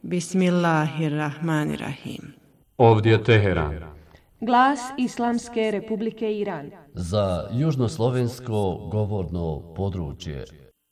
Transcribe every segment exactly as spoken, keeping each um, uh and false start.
Bismillahirrahmanirrahim. Ovdje je Teheran. Glas Islamske Republike Iran. Za južnoslovensko govorno područje.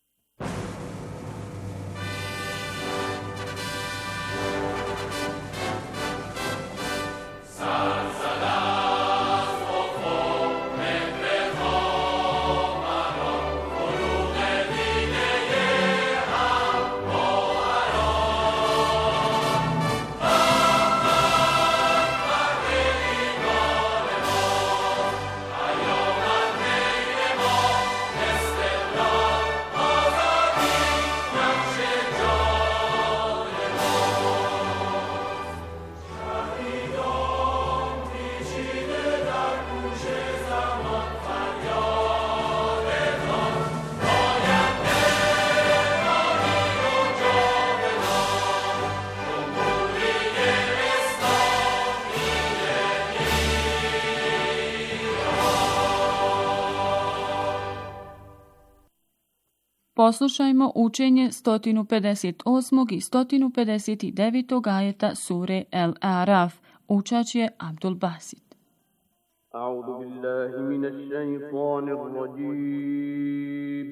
Poslušajmo učenje sto pedeset osam. i sto pedeset devet. ajeta sure El Araf. Učač je Abdul Basit. A'udhu billahi minash shaytanir rajim.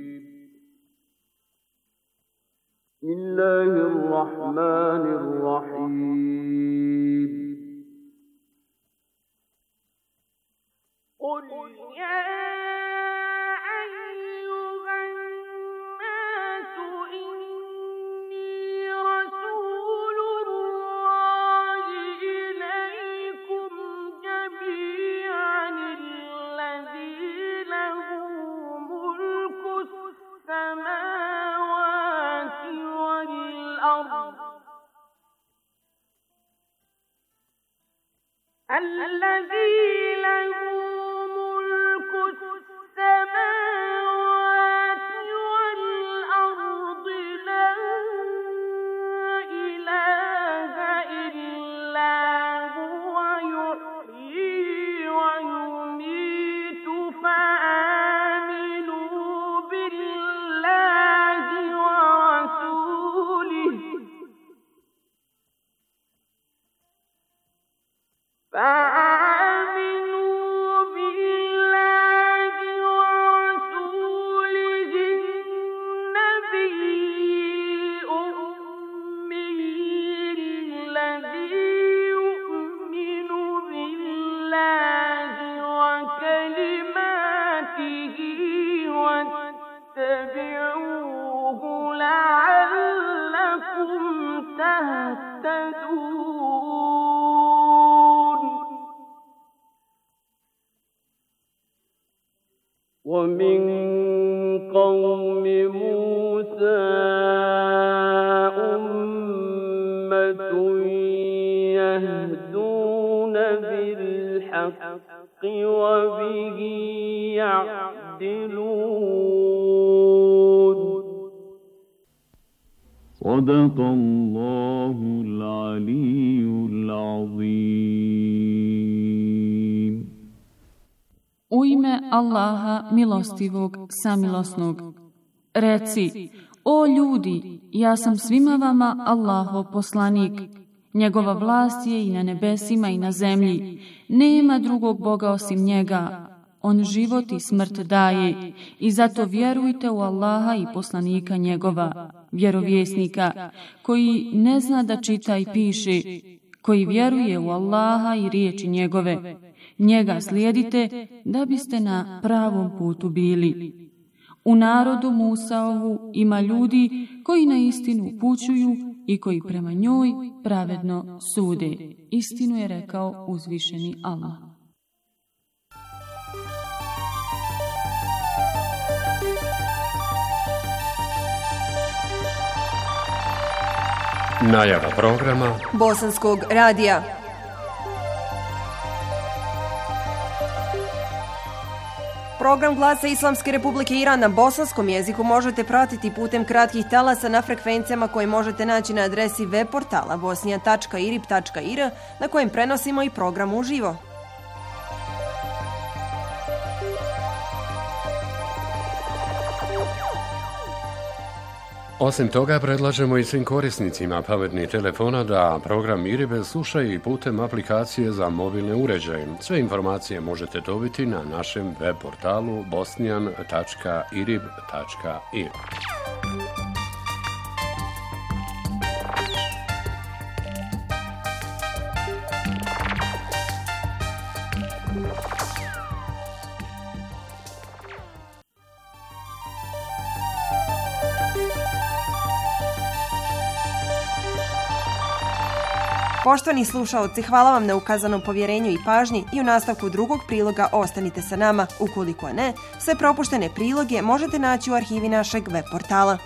Bismillahirrahmanirrahim. Qul ya الذي له ملك السماوات والأرض لا إله إلا هو يحيي ويميت فآمنوا بالله ورسوله فآمنوا بالله ورسوله النبي الأمي الذي يؤمن بالله وكلماته واتبعوه لعلكم تهتدون. ومن قوم موسى أمة يهدون بالحق وبه يعدلون. صدق الله العلي العظيم. U ime Allaha milostivog, samilosnog. Reci, o ljudi, ja sam svima vama Allahov poslanik. Njegova vlast je i na nebesima i na zemlji. Nema drugog Boga osim njega. On život i smrt daje. I zato vjerujte u Allaha i poslanika njegova, vjerovjesnika, koji ne zna da čita i piše, koji vjeruje u Allaha i riječi njegove. Njega slijedite da biste na pravom putu bili. U narodu Musaovu ima ljudi koji na istinu upućuju i koji prema njoj pravedno sude. Istinu je rekao uzvišeni Allah. Najava programa Bosanskog radija. Program Glasa Islamske Republike Iran na bosanskom jeziku možete pratiti putem kratkih talasa na frekvencijama koje možete naći na adresi web portala bosnija tačka irib tačka ir na kojem prenosimo i program uživo. Osim toga, predlažemo i svim korisnicima pametnih telefona da program IRIB slušaju i putem aplikacije za mobilne uređaje. Sve informacije možete dobiti na našem web portalu bosnijan tačka irib tačka ir. Poštovani slušaoci, hvala vam na ukazanom povjerenju i pažnji i u nastavku drugog priloga ostanite sa nama. Ukoliko ne, sve propuštene priloge možete naći u arhivi našeg web portala.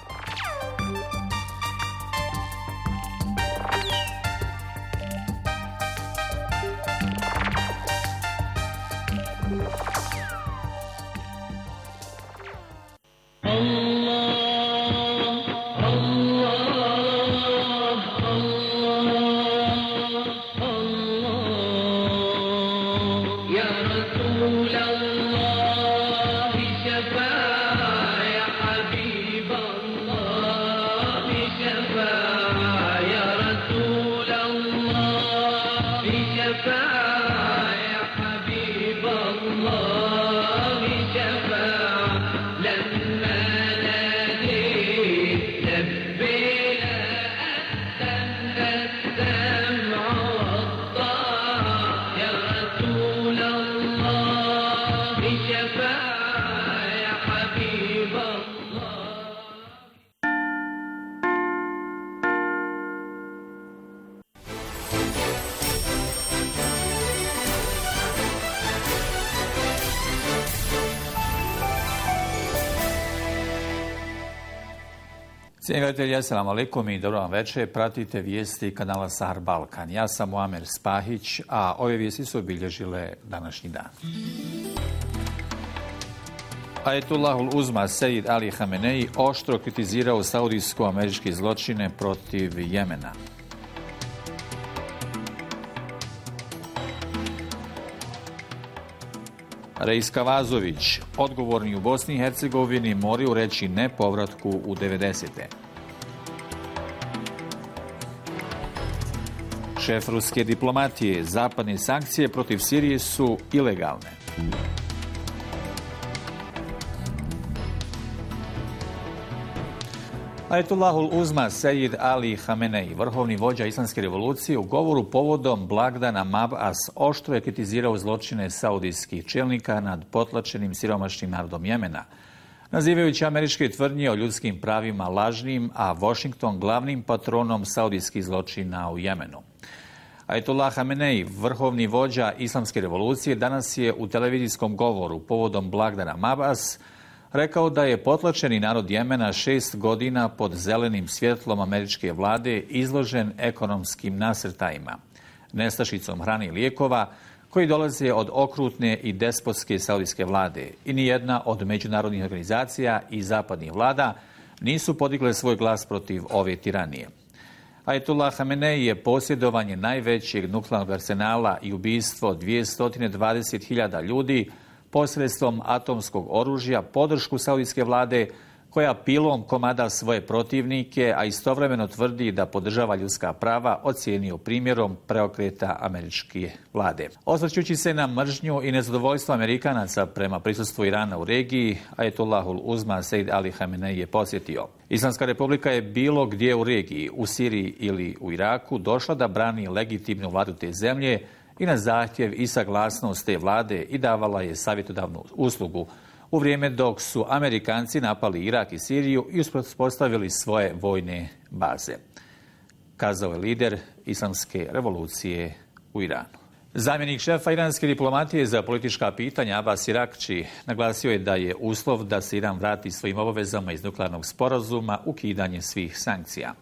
Cijenjeni gledatelji, assalamu alaikum i dobro vam večer. Pratite vijesti kanala Sahar Balkan. Ja sam Muamer Spahić, a ove vijesti su obilježile današnji dan. Ajetullahul Uzma Sejid Ali Hamenei oštro kritizirao saudijsko-američke zločine protiv Jemena. Reis Kavazović, odgovorni u Bosni i Hercegovini, moraju reći ne povratku u devedesete. Šef ruske diplomatije, zapadne sankcije protiv Sirije su ilegalne. Ajetullahul Uzma Sejid Ali Hamenei, vrhovni vođa islamske revolucije, u govoru povodom blagdana Mab'as oštro je kritizirao zločine saudijskih čelnika nad potlačenim siromašnim narodom Jemena, nazivajući američke tvrdnje o ljudskim pravima lažnim, a Washington glavnim patronom saudijskih zločina u Jemenu. Ajetullah Hamenei, vrhovni vođa islamske revolucije, danas je u televizijskom govoru povodom blagdana Mab'as rekao da je potlačeni narod Jemena šest godina pod zelenim svjetlom američke vlade izložen ekonomskim nasrtajima, nestašicom hrane i lijekova koji dolaze od okrutne i despotske saudijske vlade i nijedna od međunarodnih organizacija i zapadnih vlada nisu podigle svoj glas protiv ove tiranije. Ajetullah Hamenei je posjedovanje najvećeg nuklearnog arsenala i ubistvo dvjesto dvadeset hiljada ljudi posredstvom atomskog oružja podršku saudijske vlade koja pilom komada svoje protivnike, a istovremeno tvrdi da podržava ljudska prava, ocijenio primjerom preokreta američke vlade. Osvrćući se na mržnju i nezadovoljstvo Amerikanaca prema prisustvu Irana u regiji, Ajetullahul Uzma Sejid Ali Hamenei je posjetio: Islamska republika je bilo gdje u regiji, u Siriji ili u Iraku, došla da brani legitimnu vladu te zemlje i na zahtjev i saglasnost te vlade i davala je savjetodavnu uslugu u vrijeme dok su Amerikanci napali Irak i Siriju i uspostavili svoje vojne baze, kazao je lider islamske revolucije u Iranu. Zamjenik šefa iranske diplomatije za politička pitanja Abbas Irakči naglasio je da je uslov da se Iran vrati svojim obavezama iz nuklearnog sporazuma ukidanje svih sankcija.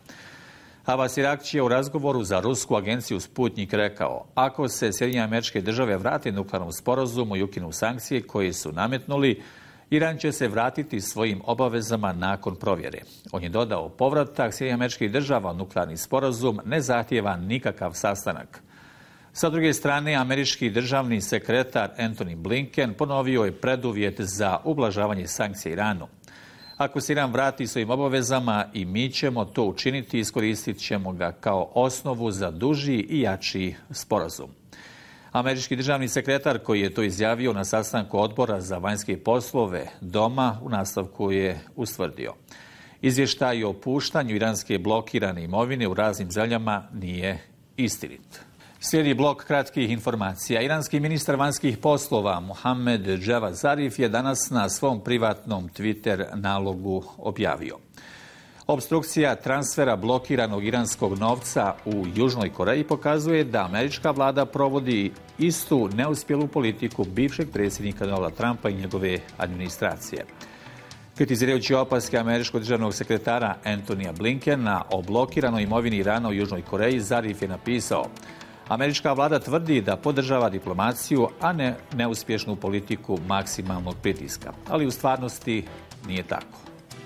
Abbas Irakči je u razgovoru za rusku agenciju Sputnik rekao: ako se Sjedinjene Američke Države vrate nuklearnom sporazumu i ukinu sankcije koje su nametnuli, Iran će se vratiti svojim obavezama nakon provjere. On je dodao: povratak Sjedinjenih Američkih Država u nuklearni sporazum ne zahtijeva nikakav sastanak. Sa druge strane, američki državni sekretar Antony Blinken ponovio je preduvjet za ublažavanje sankcija Iranu. Ako se Iran vrati svojim obavezama i mi ćemo to učiniti, iskoristit ćemo ga kao osnovu za duži i jači sporazum. Američki državni sekretar koji je to izjavio na sastanku odbora za vanjske poslove doma u nastavku je ustvrdio: izvještaj o puštanju iranske blokirane imovine u raznim zemljama nije istinit. Slijedi blok kratkih informacija. Iranski ministar vanjskih poslova Mohamed Javad Zarif je danas na svom privatnom Twitter nalogu objavio: obstrukcija transfera blokiranog iranskog novca u Južnoj Koreji pokazuje da američka vlada provodi istu neuspjelu politiku bivšeg predsjednika Donalda Trumpa i njegove administracije. Kritizirajući opaske američkog državnog sekretara Antonija Blinkena o blokiranoj imovini Irana u Južnoj Koreji, Zarif je napisao: američka vlada tvrdi da podržava diplomaciju, a ne neuspješnu politiku maksimalnog pritiska. Ali u stvarnosti nije tako.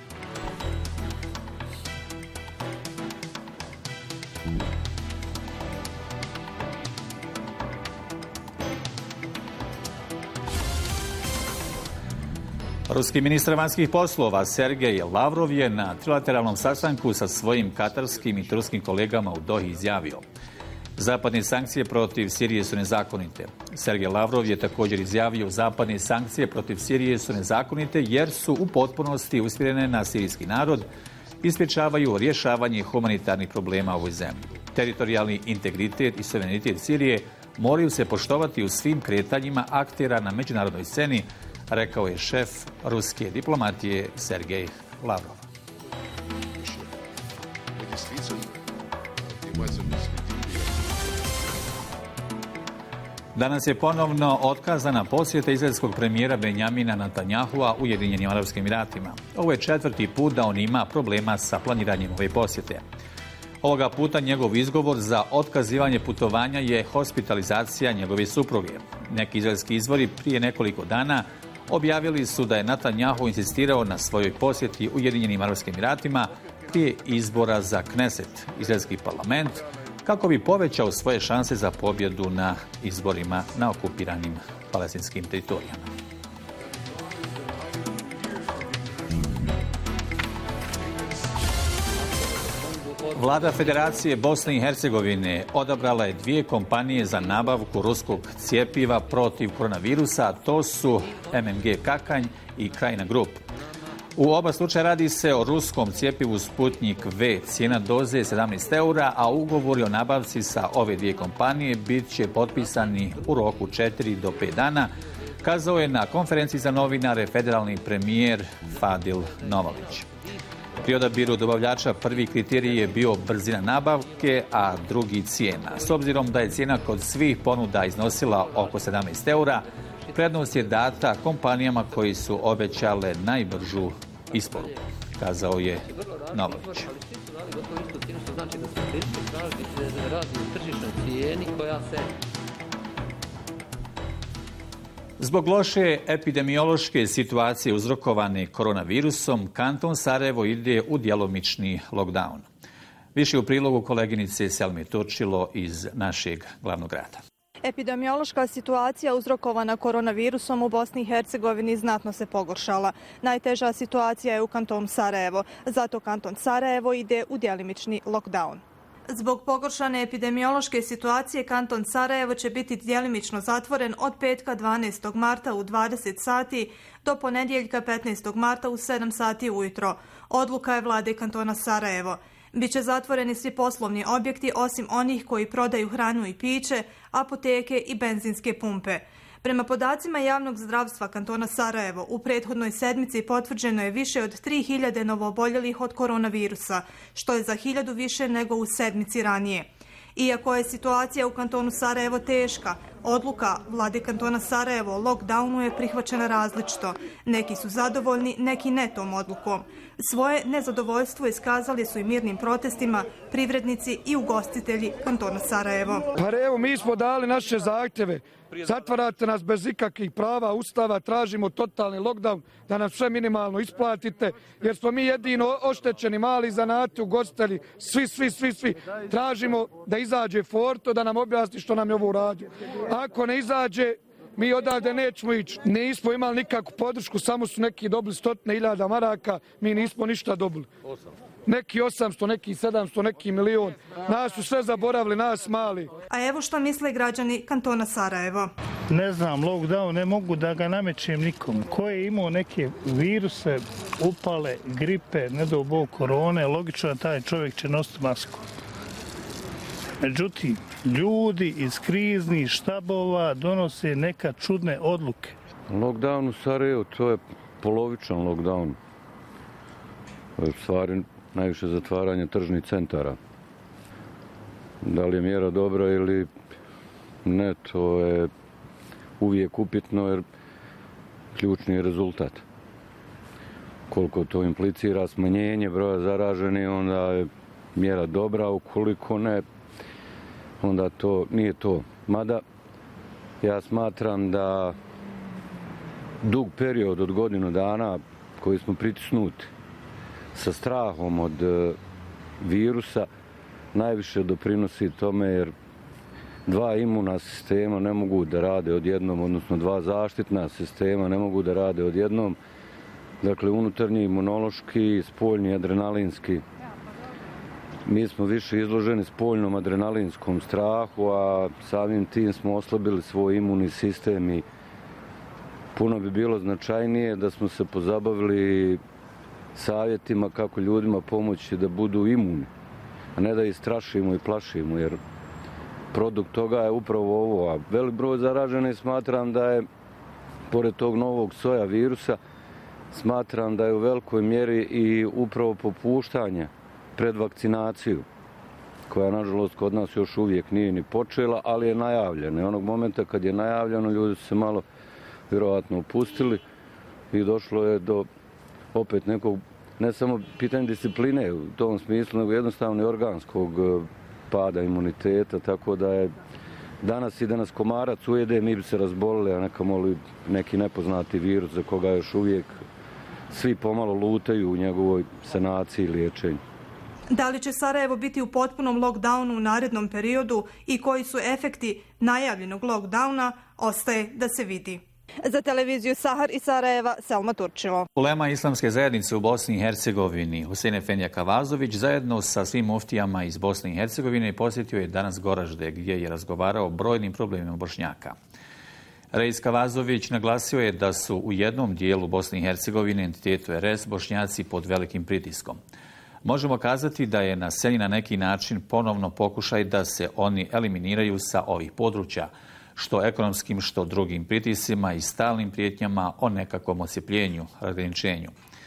Ruski ministar vanjskih poslova Sergej Lavrov je na trilateralnom sastanku sa svojim katarskim i turskim kolegama u Dohi izjavio: zapadne sankcije protiv Sirije su nezakonite. Sergej Lavrov je također izjavio: zapadne sankcije protiv Sirije su nezakonite jer su u potpunosti usmjerene na sirijski narod i sprječavaju rješavanje humanitarnih problema u ovoj zemlji. Teritorijalni integritet i suverenitet Sirije moraju se poštovati u svim kretanjima aktera na međunarodnoj sceni, rekao je šef ruske diplomatije Sergej Lavrov. Danas je ponovno otkazana posjeta izraelskog premijera Benjamina Netanjahua Ujedinjenim Arapskim Emiratima. Ovo je četvrti put da on ima problema sa planiranjem ove posjete. Ovoga puta njegov izgovor za otkazivanje putovanja je hospitalizacija njegove supruge. Neki izraelski izvori prije nekoliko dana objavili su da je Netanjahu insistirao na svojoj posjeti Ujedinjenim Arapskim Emiratima prije izbora za Kneset, izraelski parlament, kako bi povećao svoje šanse za pobjedu na izborima na okupiranim palestinskim teritorijama. Vlada Federacije Bosne i Hercegovine odabrala je dvije kompanije za nabavku ruskog cjepiva protiv koronavirusa, a to su M M G Kakanj i Krajina Grup. U oba slučaja radi se o ruskom cjepivu Sputnik V. Cijena doze je sedamnaest eura, a ugovori o nabavci sa ove dvije kompanije bit će potpisani u roku četiri do pet dana, kazao je na konferenciji za novinare federalni premijer Fadil Novalić. Pri odabiru dobavljača prvi kriterij je bio brzina nabavke, a drugi cijena. S obzirom da je cijena kod svih ponuda iznosila oko sedamnaest eura, prednost je data kompanijama koji su obećale najbržu isporuku, kazao je Novalić. Zbog loše epidemiološke situacije uzrokovane koronavirusom, kanton Sarajevo ide u djelomični lockdown. Više u prilogu koleginice Selme Turčilo iz našeg glavnog grada. Epidemiološka situacija uzrokovana koronavirusom u Bosni i Hercegovini znatno se pogoršala. Najteža situacija je u kantonu Sarajevo, zato kanton Sarajevo ide u djelimični lockdown. Zbog pogoršane epidemiološke situacije, kanton Sarajevo će biti djelimično zatvoren od petka dvanaestog marta u dvadeset sati do ponedjeljka petnaestog marta u sedam sati ujutro. Odluka je vlade kantona Sarajevo. Biće zatvoreni svi poslovni objekti osim onih koji prodaju hranu i piće, apoteke i benzinske pumpe. Prema podacima javnog zdravstva kantona Sarajevo, u prethodnoj sedmici potvrđeno je više od tri hiljade novooboljelih od koronavirusa, što je za hiljadu više nego u sedmici ranije. Iako je situacija u kantonu Sarajevo teška, odluka vlade kantona Sarajevo o lockdownu je prihvaćena različito. Neki su zadovoljni, neki ne tom odlukom. Svoje nezadovoljstvo iskazali su i mirnim protestima privrednici i ugostitelji kantona Sarajevo. Pa evo, mi smo dali naše zahtjeve. Zatvarate nas bez ikakvih prava, ustava, tražimo totalni lockdown, da nam sve minimalno isplatite, jer smo mi jedino oštećeni, mali zanati, ugostitelji, svi, svi, svi, svi. Tražimo da izađe Forto, da nam objasni što nam je ovo uradio. Ako ne izađe, mi odavde nećemo ići. Nismo imali nikakvu podršku, samo su neki dobili stotine hiljada maraka, mi nismo ništa dobili. Neki osamsto, neki sedamsto, neki milion. Nas su sve zaboravili, nas mali. A evo što misle građani kantona Sarajevo. Ne znam, lockdown ne mogu da ga namećem nikom. Ko je imao neke viruse, upale, gripe, ne do bog korone, logično da taj čovjek će nositi masku. Međutim, ljudi iz kriznih štabova donose neka čudne odluke. Lockdown u Sarajevu, to je polovičan lockdown. U stvari najviše zatvaranje tržnih centara. Da li je mjera dobra ili ne, to je uvijek upitno jer ključni je rezultat. Koliko to implicira smanjenje broja zaraženih, onda je mjera dobra, ukoliko ne, onda to nije to. Mada ja smatram da dug period od godinu dana koji smo pritisnuti sa strahom od virusa najviše doprinosi tome jer dva imuna sistema ne mogu da rade odjednom, odnosno dva zaštitna sistema ne mogu da rade odjednom. Dakle, unutarnji imunološki i spoljni adrenalinski. Mi smo više izloženi spoljnom adrenalinskom strahu, a samim tim smo oslabili svoj imunni sistem i puno bi bilo značajnije da smo se pozabavili savjetima kako ljudima pomoći da budu imuni, a ne da ih strašimo i plašimo, jer produkt toga je upravo ovo. A velik broj zaraženih smatram da je, pored tog novog soja virusa, smatram da je u velikoj mjeri i upravo popuštanje pred vakcinaciju, koja nažalost kod nas još uvijek nije ni počela, ali je najavljena. I onog momenta kad je najavljeno, ljudi su se malo vjerovatno opustili i došlo je do opet nekog, ne samo pitanje discipline u tom smislu, nego jednostavno organskog pada imuniteta, tako da je danas i da nas komarac ujede, mi bi se razbolili, a neka moli neki nepoznati virus za koga još uvijek svi pomalo lutaju u njegovoj sanaciji i liječenju. Da li će Sarajevo biti u potpunom lockdownu u narednom periodu i koji su efekti najavljenog lockdowna, ostaje da se vidi. Za televiziju Sahar i Sarajeva, Selma Turčilo. Ulema islamske zajednice u Bosni i Hercegovini, Husein Efendija Kavazović, zajedno sa svim muftijama iz Bosne i Hercegovine, posjetio je danas Goražde, gdje je razgovarao o brojnim problemima Bošnjaka. Reis Kavazović naglasio je da su u jednom dijelu Bosne i Hercegovine, entitetu er es, Bošnjaci pod velikim pritiskom. Možemo kazati da je na sceni na neki način ponovno pokušaj da se oni eliminiraju sa ovih područja, što ekonomskim, što drugim pritiscima i stalnim prijetnjama o nekakvom ocijepljenju, razgraničenju.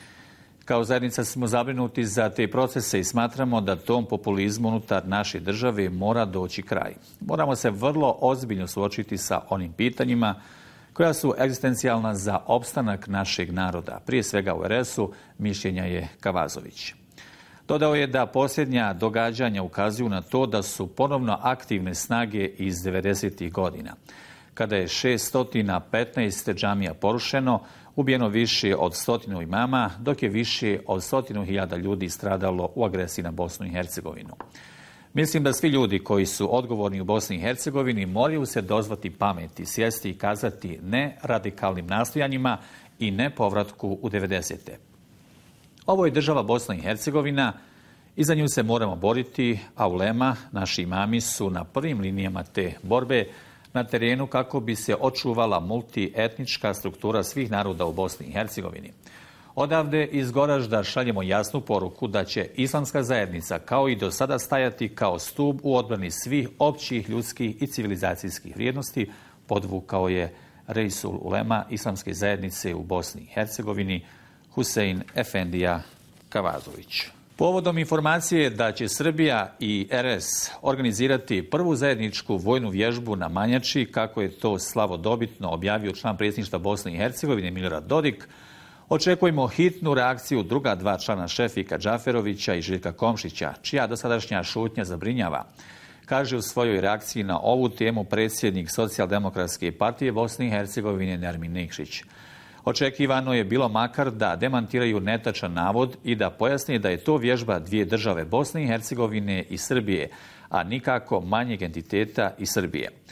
Kao zajednica smo zabrinuti za te procese i smatramo da tom populizmu unutar naše države mora doći kraj. Moramo se vrlo ozbiljno suočiti sa onim pitanjima koja su egzistencijalna za opstanak našeg naroda. Prije svega u er es-u, mišljenja je Kavazović. Dodao je da posljednja događanja ukazuju na to da su ponovno aktivne snage iz devedesetih godina, kada je šesto petnaest džamija porušeno, ubijeno više od stotinu imama, dok je više od stotinu hiljada ljudi stradalo u agresiji na Bosnu i Hercegovinu. Mislim da svi ljudi koji su odgovorni u Bosni i Hercegovini moraju se dozvati pameti, sjesti i kazati ne radikalnim nastojanjima i ne povratku u devedesete. Ovo je država Bosna i Hercegovina i za nju se moramo boriti, a ulema, naši imami su na prvim linijama te borbe na terenu kako bi se očuvala multietnička struktura svih naroda u Bosni i Hercegovini. Odavde iz Goražda šaljemo jasnu poruku da će islamska zajednica kao i do sada stajati kao stup u odbrani svih općih ljudskih i civilizacijskih vrijednosti, podvukao je Reisul ulema islamske zajednice u Bosni i Hercegovini Husein Efendija Kavazović. Povodom informacije da će Srbija i er es organizirati prvu zajedničku vojnu vježbu na Manjači, kako je to slavodobitno objavio član predsjedništva Bosne i Hercegovine Milorad Dodik, očekujemo hitnu reakciju druga dva člana Šefika Džaferovića i Željka Komšića, čija dosadašnja šutnja zabrinjava, kaže u svojoj reakciji na ovu temu predsjednik Socijaldemokratske partije Bosne i Hercegovine Nermin Nikšić. Očekivano je bilo makar da demantiraju netačan navod i da pojasne da je to vježba dvije države Bosne i Hercegovine i Srbije, a nikako manjeg entiteta i Srbije.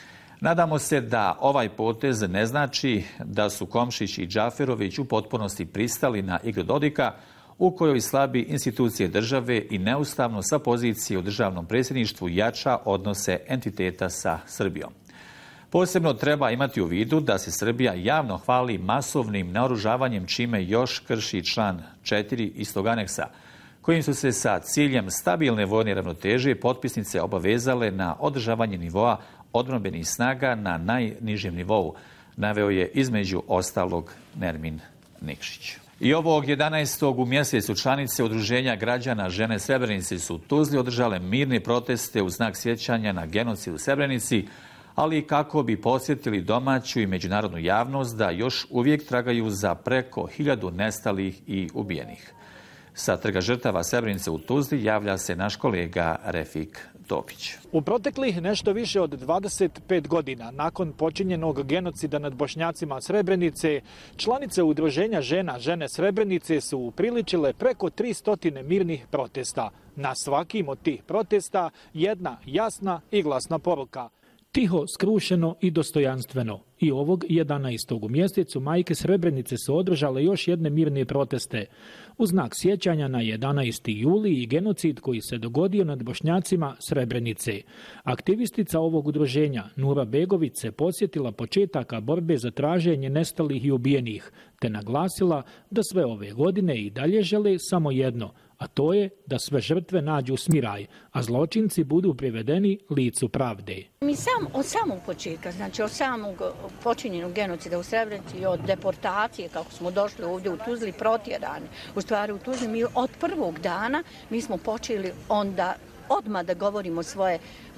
Nadamo se da ovaj potez ne znači da su Komšić i Džaferović u potpunosti pristali na igru Dodika, u kojoj slabi institucije države i neustavno sa pozicije u državnom predsjedništvu jača odnose entiteta sa Srbijom. Posebno treba imati u vidu da se Srbija javno hvali masovnim naoružavanjem, čime još krši član četiri istog aneksa, kojim su se sa ciljem stabilne vojne ravnoteže potpisnice obavezale na održavanje nivoa odbrambenih snaga na najnižem nivou, naveo je između ostalog Nermin Nikšić. I ovog jedanaestog u mjesecu članice Udruženja građana Žene Srebrenice su u Tuzli održale mirne proteste u znak sjećanja na genocid u Srebrenici, ali i kako bi podsjetili domaću i međunarodnu javnost da još uvijek tragaju za preko hiljadu nestalih i ubijenih. Sa trga žrtava Srebrenice u Tuzli javlja se naš kolega Refik Topić. U proteklih nešto više od dvadeset pet godina nakon počinjenog genocida nad Bošnjacima Srebrenice, članice Udruženja žena Žene Srebrenice su upriličile preko tristo mirnih protesta. Na svakim od tih protesta jedna jasna i glasna poruka. Tiho, skrušeno i dostojanstveno. I ovog jedanaestog u mjesecu majke Srebrenice su održale još jedne mirne proteste u znak sjećanja na jedanaesti juli i genocid koji se dogodio nad Bošnjacima Srebrenice. Aktivistica ovog udruženja Nura Begović se podsjetila početaka borbe za traženje nestalih i ubijenih, te naglasila da sve ove godine i dalje žele samo jedno, a to je da sve žrtve nađu smiraj, a zločinci budu privedeni licu pravde. Mi sam od samog početka, znači od samog počinjenog genocida u Srebrenici i od deportacije, kako smo došli ovdje u Tuzli, protjerani, u stvari u Tuzli, mi od prvog dana mi smo počeli onda odmah da govorimo svoje,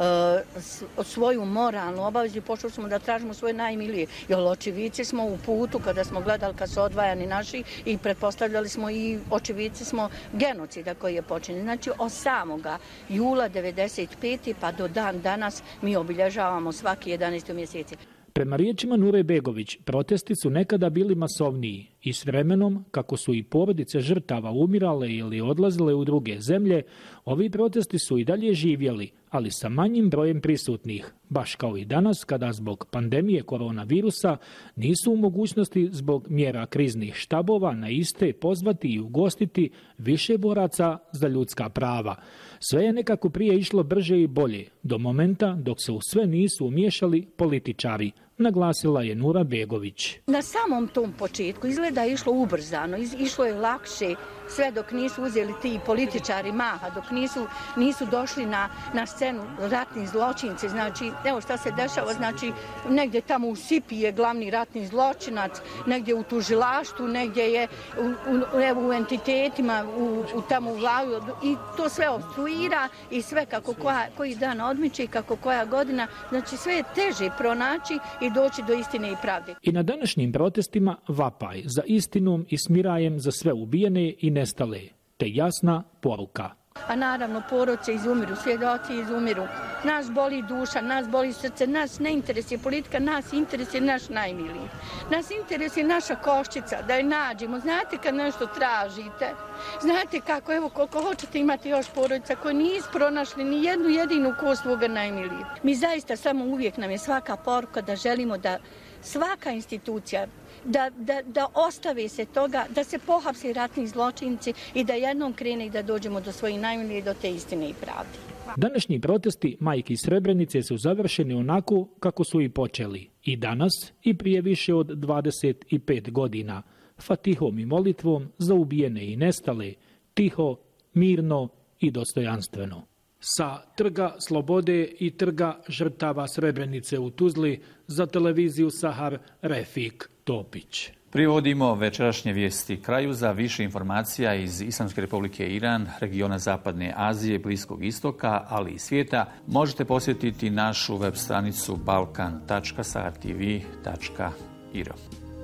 uh, svoju moralnu obavezu i počeli smo da tražimo svoje najmilije. Jer očevici smo u putu kada smo gledali kad su odvajani naši i pretpostavljali smo i očevici smo genocida koji je počinjen. Znači od samoga jula devedeset pete pa do dan danas mi obilježavamo svaki jedanaesti mjeseci. Prema riječima Nure Begović, protesti su nekada bili masovniji i s vremenom, kako su i porodice žrtava umirale ili odlazile u druge zemlje, ovi protesti su i dalje živjeli, ali sa manjim brojem prisutnih, baš kao i danas kada zbog pandemije koronavirusa nisu u mogućnosti zbog mjera kriznih štabova na iste pozvati i ugostiti više boraca za ljudska prava. Sve je nekako prije išlo brže i bolje, do momenta dok se u sve nisu umiješali političari, naglasila je Nura Begović. Na samom tom početku izgleda je išlo ubrzano, išlo je lakše, sve dok nisu uzeli ti političari maha, dok nisu, nisu došli na, na scenu ratni zločinci. Znači, evo šta se dešava, znači negdje tamo u Sipi je glavni ratni zločinac, negdje u tužilaštvu, negdje je u, u, evo, u entitetima, u, u tamo u vladu i to sve obstruira i sve kako koja, koji dan odmiče i kako koja godina, znači sve je teže pronaći i doći do istine i pravde. I na današnjim protestima vapaj za istinom i smirajem za sve ubijene i nestale, te jasna poruka. A naravno porodice izumiru, svjedoci izumiru. Nas boli duša, nas boli srce, nas ne interesuje politika, nas interesuje naš najmiliji. Nas interesuje naša koščica, da je nađemo. Znate kad nešto tražite, znate kako, evo koliko hoćete imati još porodica koji nisu pronašli ni jednu jedinu kost svoga najmiliji. Mi zaista samo uvijek nam je svaka poruka da želimo da svaka institucija Da, da, da ostave se toga, da se pohapse ratni zločinci i da jednom krene i da dođemo do svojih najmilijih, do te istine i pravde. Današnji protesti majki Srebrenice su završeni onako kako su i počeli. I danas i prije više od dvadeset pet godina. Fatihom i molitvom za ubijene i nestale, tiho, mirno i dostojanstveno. Sa Trga Slobode i Trga žrtava Srebrenice u Tuzli za televiziju Sahar, Refik Topić. Privodimo večerašnje vijesti kraju. Za više informacija iz Islamske Republike Iran, regiona Zapadne Azije, Bliskog istoka, ali i svijeta, možete posjetiti našu web stranicu balkan tačka sahar t v tačka i r.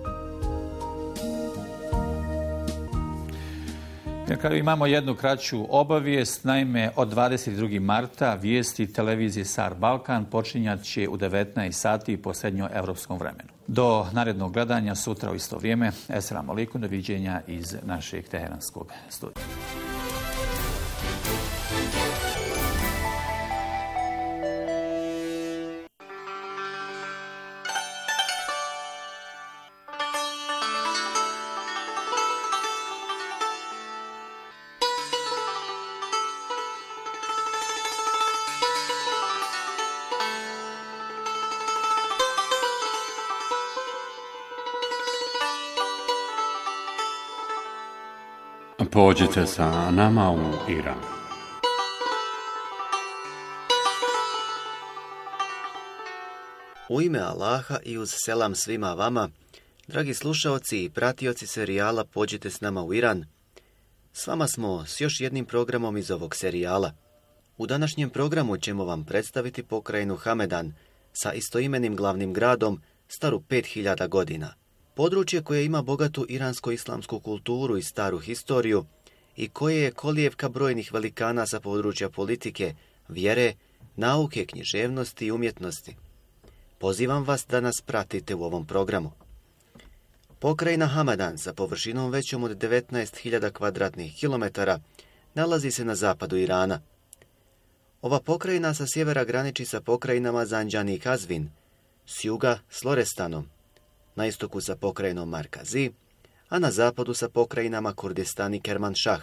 Na kraju imamo jednu kraću obavijest. Naime, od dvadeset drugog marta vijesti televizije Sahar Balkan počinjat će u devetnaest sati po srednjoevropskom vremenu. Do narednog gledanja sutra u isto vrijeme. Eselamu alejkum, doviđenja iz našeg teheranskog studija. Pođite sa nama u Iran. U ime Allaha i uz selam svima vama, dragi slušaoci i pratioci serijala Pođite s nama u Iran, s vama smo s još jednim programom iz ovog serijala. U današnjem programu ćemo vam predstaviti pokrajinu Hamedan sa istoimenim glavnim gradom staru pet hiljada godina. Područje koje ima bogatu iransko-islamsku kulturu i staru historiju i koje je kolijevka brojnih velikana sa područja politike, vjere, nauke, književnosti i umjetnosti. Pozivam vas da nas pratite u ovom programu. Pokrajina Hamadan sa površinom većom od devetnaest hiljada kvadratnih kilometara nalazi se na zapadu Irana. Ova pokrajina sa sjevera graniči sa pokrajinama Zanđan i Kazvin, s juga s Lorestanom, na istoku sa pokrajinom Markazi, a na zapadu sa pokrajinama Kurdistan i Kermanšah.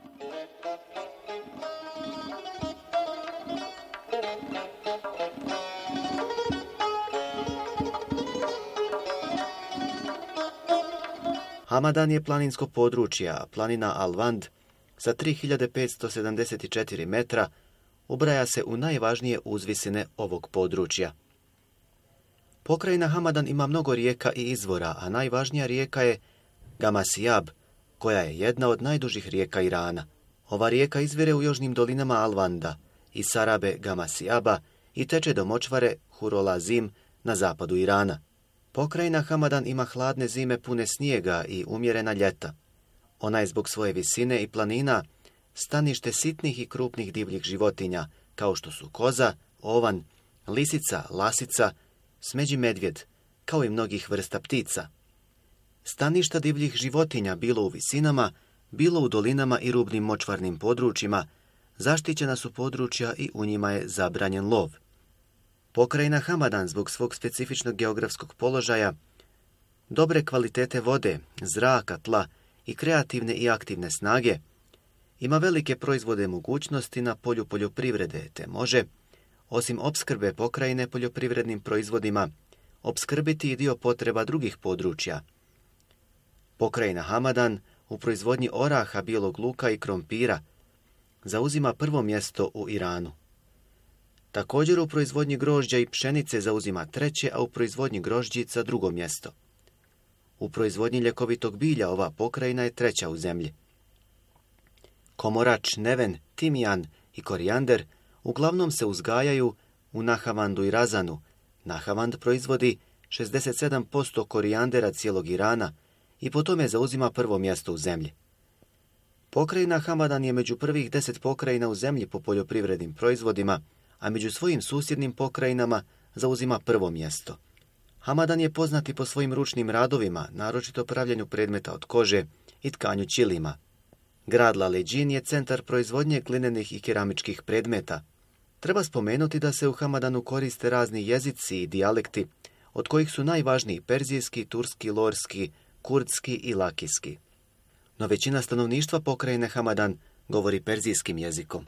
Hamadan je planinsko područje, a planina Alvand sa tri hiljade petsto sedamdeset četiri metra ubraja se u najvažnije uzvisine ovog područja. Pokrajina Hamadan ima mnogo rijeka i izvora, a najvažnija rijeka je Gamasijab, koja je jedna od najdužih rijeka Irana. Ova rijeka izvire u južnim dolinama Alvanda i Sarabe Gamasijaba i teče do močvare Hurolazim na zapadu Irana. Pokrajina Hamadan ima hladne zime pune snijega i umjerena ljeta. Ona je zbog svoje visine i planina stanište sitnih i krupnih divljih životinja, kao što su koza, ovan, lisica, lasica, smeđi medvjed, kao i mnogih vrsta ptica. Staništa divljih životinja, bilo u visinama, bilo u dolinama i rubnim močvarnim područjima, zaštićena su područja i u njima je zabranjen lov. Pokrajina Hamadan zbog svog specifičnog geografskog položaja, dobre kvalitete vode, zraka, tla i kreativne i aktivne snage, ima velike proizvode mogućnosti na polju poljoprivrede, te može, osim opskrbe pokrajine poljoprivrednim proizvodima, opskrbiti i dio potreba drugih područja. Pokrajina Hamadan u proizvodnji oraha, bijelog luka i krompira zauzima prvo mjesto u Iranu. Također u proizvodnji grožđa i pšenice zauzima treće, a u proizvodnji grožđica drugo mjesto. U proizvodnji ljekovitog bilja ova pokrajina je treća u zemlji. Komorač, neven, timijan i korijander uglavnom se uzgajaju u Nahavandu i Razanu. Nahavand proizvodi šezdeset sedam posto korijandera cijelog Irana i po tome zauzima prvo mjesto u zemlji. Pokrajina Hamadan je među prvih deset pokrajina u zemlji po poljoprivrednim proizvodima, a među svojim susjednim pokrajinama zauzima prvo mjesto. Hamadan je poznat i po svojim ručnim radovima, naročito pravljenju predmeta od kože i tkanju ćilima. Grad Laleđin je centar proizvodnje glinenih i keramičkih predmeta. Treba spomenuti da se u Hamadanu koriste razni jezici i dijalekti, od kojih su najvažniji perzijski, turski, lorski, kurdski i lakijski. No većina stanovništva pokrajine Hamadan govori perzijskim jezikom.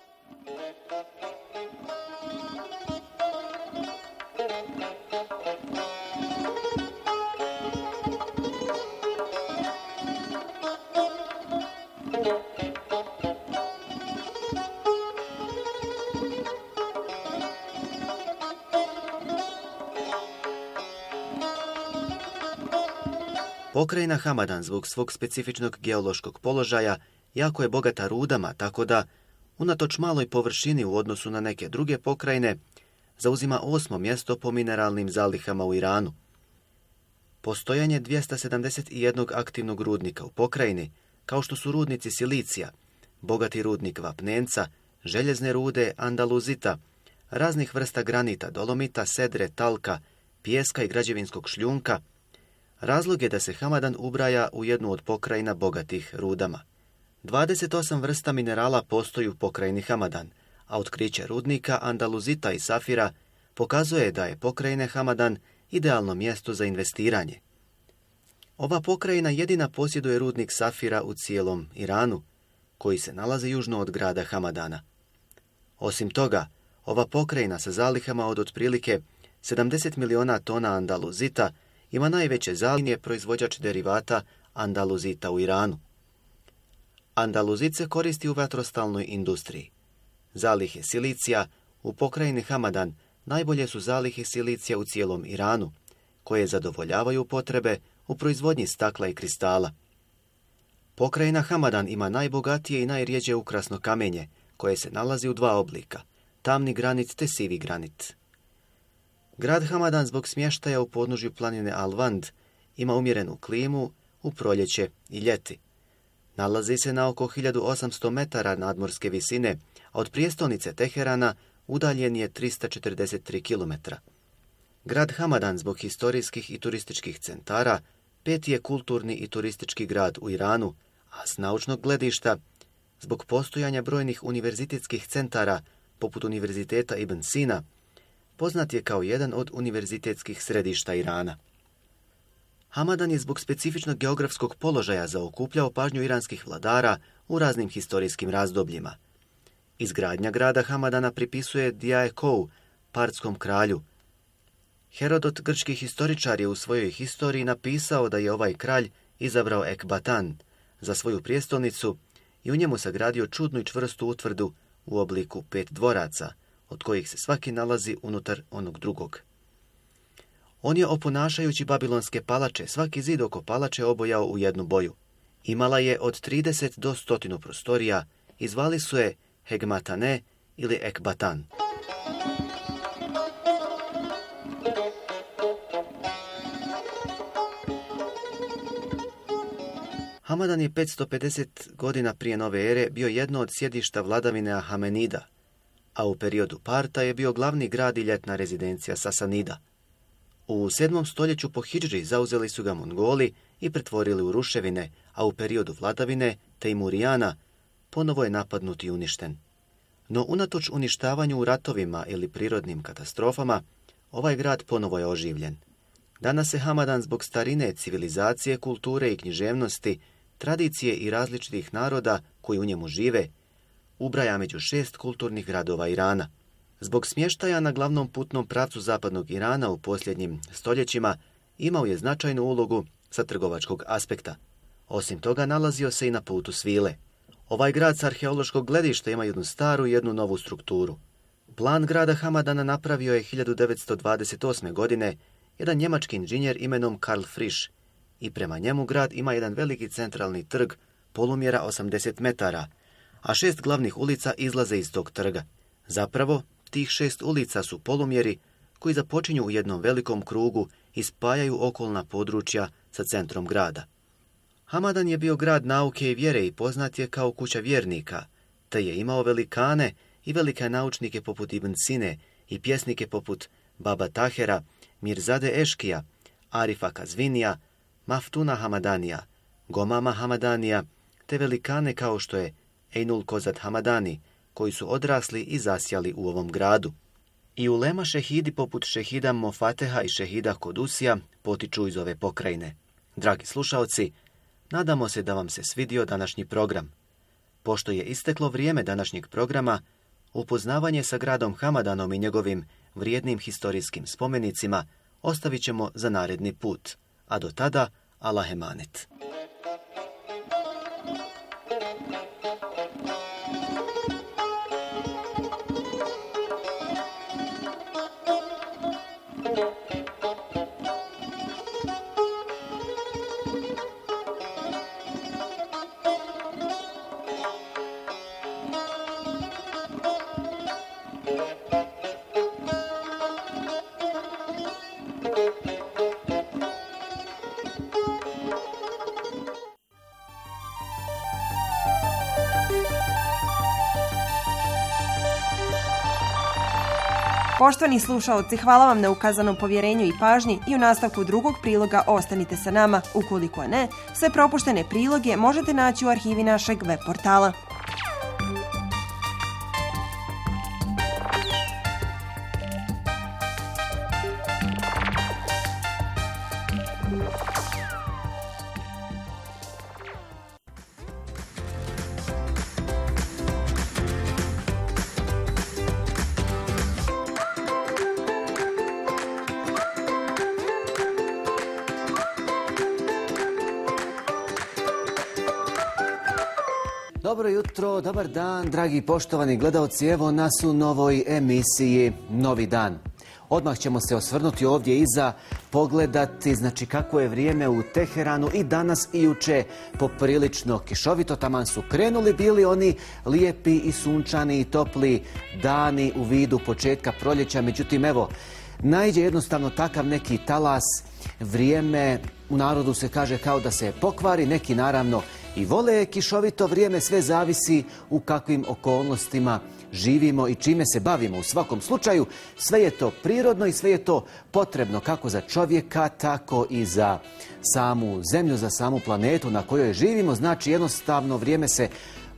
Pokrajina Hamadan zbog svog specifičnog geološkog položaja jako je bogata rudama, tako da, unatoč maloj površini u odnosu na neke druge pokrajine, zauzima osmo mjesto po mineralnim zalihama u Iranu. Postojanje dvjesto sedamdeset jedan aktivnog rudnika u pokrajini, kao što su rudnici silicija, bogati rudnik vapnenca, željezne rude andaluzita, raznih vrsta granita, dolomita, sedre, talka, pijeska i građevinskog šljunka, razlog je da se Hamadan ubraja u jednu od pokrajina bogatih rudama. dvadeset osam vrsta minerala postoji u pokrajini Hamadan, a otkriće rudnika andaluzita i safira pokazuje da je pokrajina Hamadan idealno mjesto za investiranje. Ova pokrajina jedina posjeduje rudnik safira u cijelom Iranu, koji se nalazi južno od grada Hamadana. Osim toga, ova pokrajina sa zalihama od otprilike sedamdeset miliona tona andaluzita ima najveće zalihe proizvođač derivata andaluzita u Iranu. Andaluzit se koristi u vatrostalnoj industriji. Zalihe silicija u pokrajini Hamadan najbolje su zalihe silicija u cijelom Iranu, koje zadovoljavaju potrebe u proizvodnji stakla i kristala. Pokrajina Hamadan ima najbogatije i najrjeđe ukrasno kamenje, koje se nalazi u dva oblika, tamni granit te sivi granit. Grad Hamadan zbog smještaja u podnožju planine Alvand ima umjerenu klimu u proljeće i ljeti. Nalazi se na oko hiljadu osamsto metara nadmorske visine, a od prijestolnice Teherana udaljen je tristo četrdeset tri kilometra. Grad Hamadan zbog historijskih i turističkih centara peti je kulturni i turistički grad u Iranu, a s naučnog gledišta, zbog postojanja brojnih univerzitetskih centara, poput Univerziteta Ibn Sina, poznat je kao jedan od univerzitetskih središta Irana. Hamadan je zbog specifičnog geografskog položaja zaokupljao pažnju iranskih vladara u raznim historijskim razdobljima. Izgradnja grada Hamadana pripisuje Dijaekou, partskom kralju. Herodot, grčki historičar, je u svojoj historiji napisao da je ovaj kralj izabrao Ekbatan za svoju prijestolnicu i u njemu sagradio čudnu i čvrstu utvrdu u obliku pet dvoraca, od kojih se svaki nalazi unutar onog drugog. On je, oponašajući babilonske palače, svaki zid oko palače obojao u jednu boju. Imala je od trideset do sto prostorija i zvali su je Hegmatane ili Ekbatan. Hamadan je petsto pedeset godina prije nove ere bio jedno od sjedišta vladavine Ahamenida, a u periodu Parta je bio glavni grad i ljetna rezidencija Sasanida. U sedmom stoljeću po hidžri zauzeli su ga Mongoli i pretvorili u ruševine, a u periodu vladavine Tejmurijana ponovo je napadnut i uništen. No unatoč uništavanju u ratovima ili prirodnim katastrofama, ovaj grad ponovo je oživljen. Danas se Hamadan zbog starine, civilizacije, kulture i književnosti, tradicije i različitih naroda koji u njemu žive, ubraja među šest kulturnih gradova Irana. Zbog smještaja na glavnom putnom pravcu zapadnog Irana u posljednjim stoljećima imao je značajnu ulogu sa trgovačkog aspekta. Osim toga nalazio se i na putu svile. Ovaj grad s arheološkog gledišta ima jednu staru i jednu novu strukturu. Plan grada Hamadana napravio je hiljadu devetsto dvadeset osme. godine jedan njemački inženjer imenom Karl Frisch i prema njemu grad ima jedan veliki centralni trg polumjera osamdeset metara, a šest glavnih ulica izlaze iz tog trga. Zapravo, tih šest ulica su polumjeri koji započinju u jednom velikom krugu i spajaju okolna područja sa centrom grada. Hamadan je bio grad nauke i vjere i poznat je kao kuća vjernika, te je imao velikane i velike naučnike poput Ibn Sine i pjesnike poput Baba Tahera, Mirzade Eškija, Arifa Kazvinija, Maftuna Hamadanija, Gomama Hamadanija, te velikane kao što je Einul Kozat Hamadani, koji su odrasli i zasjali u ovom gradu. I ulema šehidi poput šehida Mofateha i šehida Kodusija potiču iz ove pokrajine. Dragi slušaoci, nadamo se da vam se svidio današnji program. Pošto je isteklo vrijeme današnjeg programa, upoznavanje sa gradom Hamadanom i njegovim vrijednim historijskim spomenicima ostavit ćemo za naredni put. A do tada, Allah emanet. Poštovani slušaoci, hvala vam na ukazanom povjerenju i pažnji i u nastavku drugog priloga ostanite sa nama. Ukoliko ne, sve propuštene priloge možete naći u arhivi našeg web portala. Dobro jutro, dobar dan, dragi poštovani gledalci. Evo nas u novoj emisiji Novi dan. Odmah ćemo se osvrnuti ovdje iza, pogledati znači kako je vrijeme u Teheranu i danas i juče poprilično kišovito. Taman su krenuli bili oni lijepi i sunčani i topli dani u vidu početka proljeća. Međutim, evo, naiđe jednostavno takav neki talas, vrijeme u narodu se kaže kao da se pokvari, neki naravno i vole kišovito vrijeme, sve zavisi u kakvim okolnostima živimo i čime se bavimo. U svakom slučaju, sve je to prirodno i sve je to potrebno kako za čovjeka, tako i za samu zemlju, za samu planetu na kojoj živimo. Znači, jednostavno vrijeme se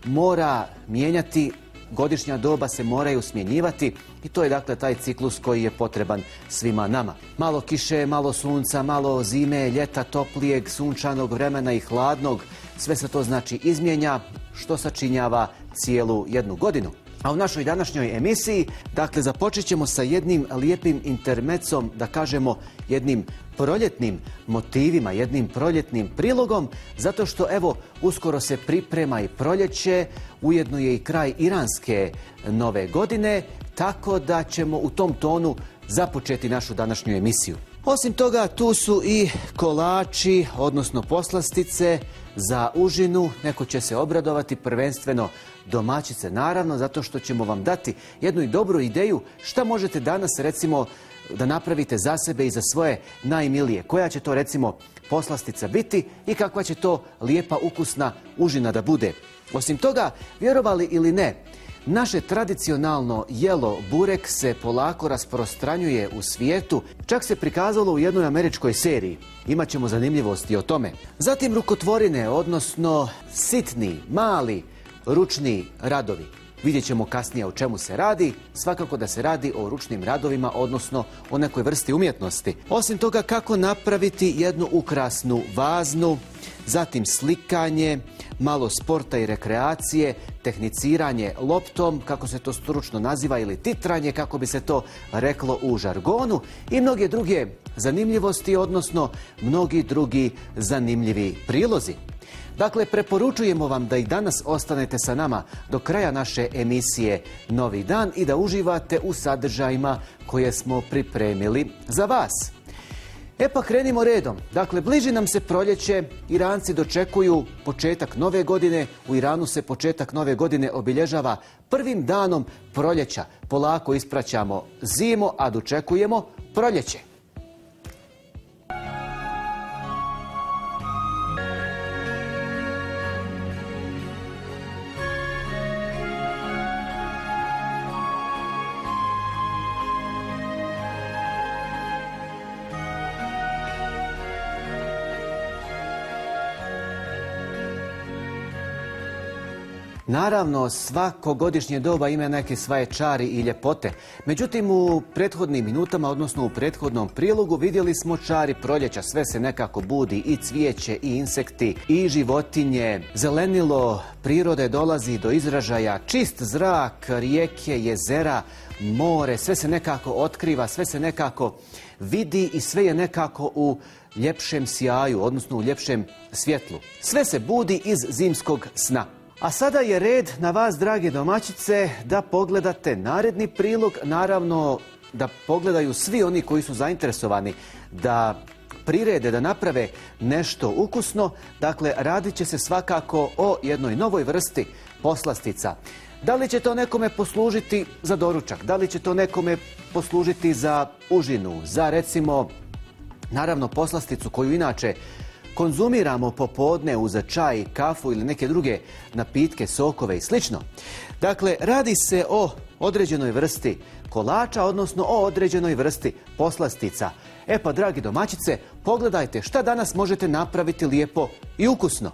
mora mijenjati, godišnja doba se moraju smjenjivati i to je dakle taj ciklus koji je potreban svima nama. Malo kiše, malo sunca, malo zime, ljeta, toplijeg, sunčanog vremena i hladnog, sve se to znači izmijenja, što sačinjava cijelu jednu godinu. A u našoj današnjoj emisiji, dakle, započet ćemo sa jednim lijepim intermecom, da kažemo jednim proljetnim motivima, jednim proljetnim prilogom, zato što, evo, uskoro se priprema i proljeće, ujedno je i kraj iranske nove godine, tako da ćemo u tom tonu započeti našu današnju emisiju. Osim toga, tu su i kolači, odnosno poslastice za užinu. Neko će se obradovati, prvenstveno domaćice, naravno, zato što ćemo vam dati jednu i dobru ideju šta možete danas, recimo, da napravite za sebe i za svoje najmilije. Koja će to, recimo, poslastica biti i kakva će to lijepa, ukusna užina da bude. Osim toga, vjerovali ili ne, naše tradicionalno jelo burek se polako rasprostranjuje u svijetu. Čak se prikazalo u jednoj američkoj seriji. Imaćemo zanimljivosti o tome. Zatim rukotvorine, odnosno sitni, mali, ručni radovi. Vidjet ćemo kasnije o čemu se radi. Svakako da se radi o ručnim radovima, odnosno o nekoj vrsti umjetnosti. Osim toga, kako napraviti jednu ukrasnu vaznu, zatim slikanje, malo sporta i rekreacije, tehniciranje loptom, kako se to stručno naziva, ili titranje, kako bi se to reklo u žargonu, i mnoge druge zanimljivosti, odnosno mnogi drugi zanimljivi prilozi. Dakle, preporučujemo vam da i danas ostanete sa nama do kraja naše emisije Novi dan i da uživate u sadržajima koje smo pripremili za vas. E pa krenimo redom. Dakle, bliži nam se proljeće, Iranci dočekuju početak nove godine. U Iranu se početak nove godine obilježava prvim danom proljeća. Polako ispraćamo zimu, a dočekujemo proljeće. Naravno, svako godišnje doba ima neke svoje čari i ljepote. Međutim, u prethodnim minutama, odnosno u prethodnom prilogu, vidjeli smo čari proljeća. Sve se nekako budi, i cvijeće, i insekti, i životinje. Zelenilo prirode dolazi do izražaja. Čist zrak, rijeke, jezera, more, sve se nekako otkriva, sve se nekako vidi i sve je nekako u ljepšem sjaju, odnosno u ljepšem svjetlu. Sve se budi iz zimskog sna. A sada je red na vas, drage domaćice, da pogledate naredni prilog. Naravno, da pogledaju svi oni koji su zainteresovani da prirede, da naprave nešto ukusno. Dakle, radit će se svakako o jednoj novoj vrsti poslastica. Da li će to nekome poslužiti za doručak? Da li će to nekome poslužiti za užinu? Za, recimo, naravno, poslasticu koju inače konzumiramo popodne uz čaj, kafu ili neke druge napitke, sokove i slično. Dakle, radi se o određenoj vrsti kolača, odnosno o određenoj vrsti poslastica. E pa, dragi domaćice, pogledajte šta danas možete napraviti lijepo i ukusno.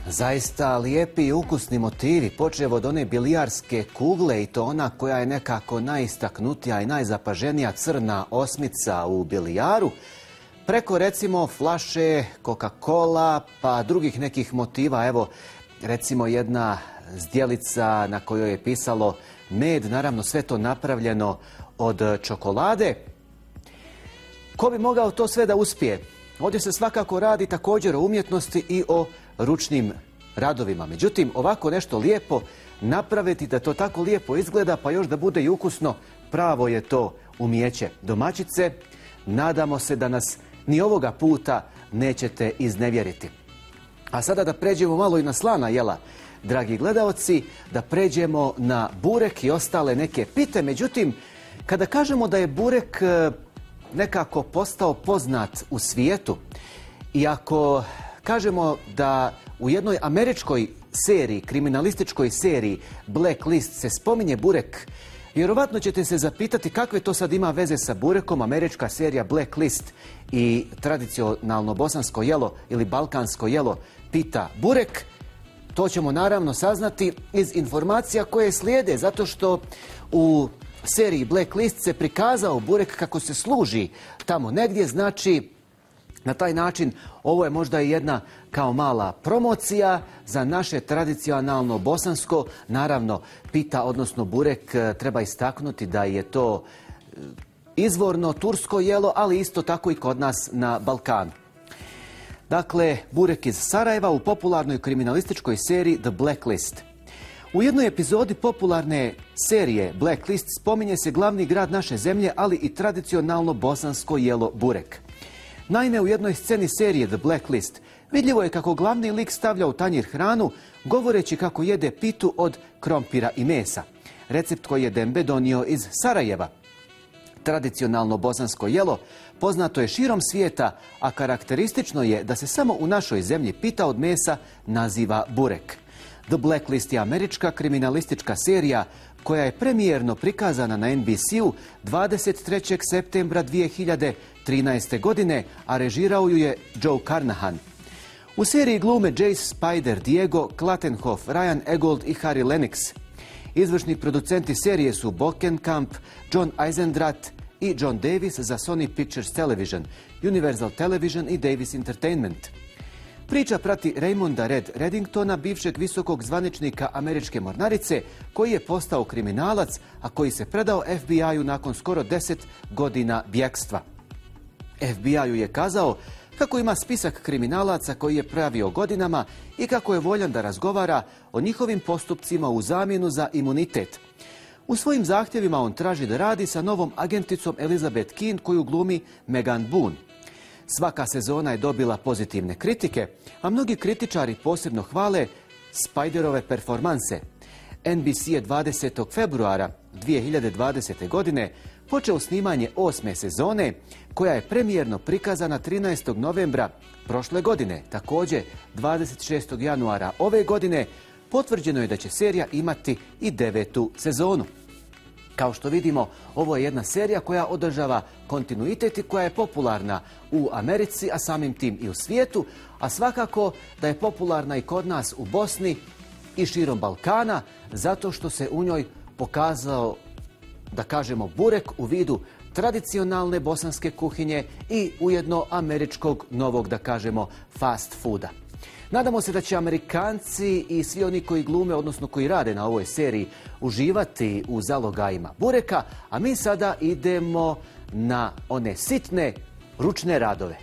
Zaista lijepi i ukusni motivi, počev od one bilijarske kugle i to ona koja je nekako najistaknutija i najzapaženija crna osmica u bilijaru, preko recimo flaše Coca-Cola pa drugih nekih motiva, evo recimo jedna zdjelica na kojoj je pisalo med, naravno sve to napravljeno od čokolade. Ko bi mogao to sve da uspije? Ovdje se svakako radi također o umjetnosti i o ručnim radovima. Međutim, ovako nešto lijepo napraviti da to tako lijepo izgleda, pa još da bude i ukusno, pravo je to umijeće. Domaćice, nadamo se da nas ni ovoga puta nećete iznevjeriti. A sada da pređemo malo i na slana jela, dragi gledaoci, da pređemo na burek i ostale neke pite. Međutim, kada kažemo da je burek nekako postao poznat u svijetu i ako kažemo da u jednoj američkoj seriji, kriminalističkoj seriji Black List se spominje burek, vjerovatno ćete se zapitati kakve to sad ima veze sa burekom, američka serija Black List i tradicionalno bosansko jelo ili balkansko jelo pita burek. To ćemo naravno saznati iz informacija koje slijede, zato što u seriji Black List se prikazao burek kako se služi tamo negdje, znači na taj način ovo je možda i jedna kao mala promocija za naše tradicionalno bosansko, naravno pita, odnosno burek, treba istaknuti da je to izvorno tursko jelo, ali isto tako i kod nas na Balkanu. Dakle, burek iz Sarajeva u popularnoj kriminalističkoj seriji The Black List. U jednoj epizodi popularne serije Black List spominje se glavni grad naše zemlje, ali i tradicionalno bosansko jelo burek. Naime, u jednoj sceni serije The Black List vidljivo je kako glavni lik stavlja u tanjir hranu, govoreći kako jede pitu od krompira i mesa. Recept koji je Dembe donio iz Sarajeva. Tradicionalno bosansko jelo poznato je širom svijeta, a karakteristično je da se samo u našoj zemlji pita od mesa naziva burek. The Black List je američka kriminalistička serija koja je premijerno prikazana na N B C-u dvadeset trećeg septembra dvije hiljade trinaeste. godine, a režirao ju je Joe Carnahan. U seriji glume Jace Spider, Diego Klattenhoff, Ryan Eggold i Harry Lennox. Izvršni producenti serije su Bokenkamp, John Eisendrath i John Davis za Sony Pictures Television, Universal Television i Davis Entertainment. Priča prati Raymonda Red Reddingtona, bivšeg visokog zvaničnika američke mornarice, koji je postao kriminalac, a koji se predao F B I-u nakon skoro deset godina bjekstva. F B I-u je kazao kako ima spisak kriminalaca koji je pravio godinama i kako je voljan da razgovara o njihovim postupcima u zamjenu za imunitet. U svojim zahtjevima on traži da radi sa novom agenticom Elizabeth Keane koju glumi Megan Boone. Svaka sezona je dobila pozitivne kritike, a mnogi kritičari posebno hvale Spiderove performanse. N B C je dvadesetog februara dvije hiljade dvadesete. godine počeo snimanje osme sezone, koja je premijerno prikazana trinaestog novembra prošle godine. Također, dvadeset šestog januara ove godine potvrđeno je da će serija imati i devetu sezonu. Kao što vidimo, ovo je jedna serija koja održava kontinuitet i koja je popularna u Americi, a samim tim i u svijetu, a svakako da je popularna i kod nas u Bosni i širom Balkana, zato što se u njoj pokazao, da kažemo, burek u vidu tradicionalne bosanske kuhinje i ujedno američkog novog, da kažemo, fast fooda. Nadamo se da će Amerikanci i svi oni koji glume, odnosno koji rade na ovoj seriji, uživati u zalogajima bureka, a mi sada idemo na one sitne ručne radove.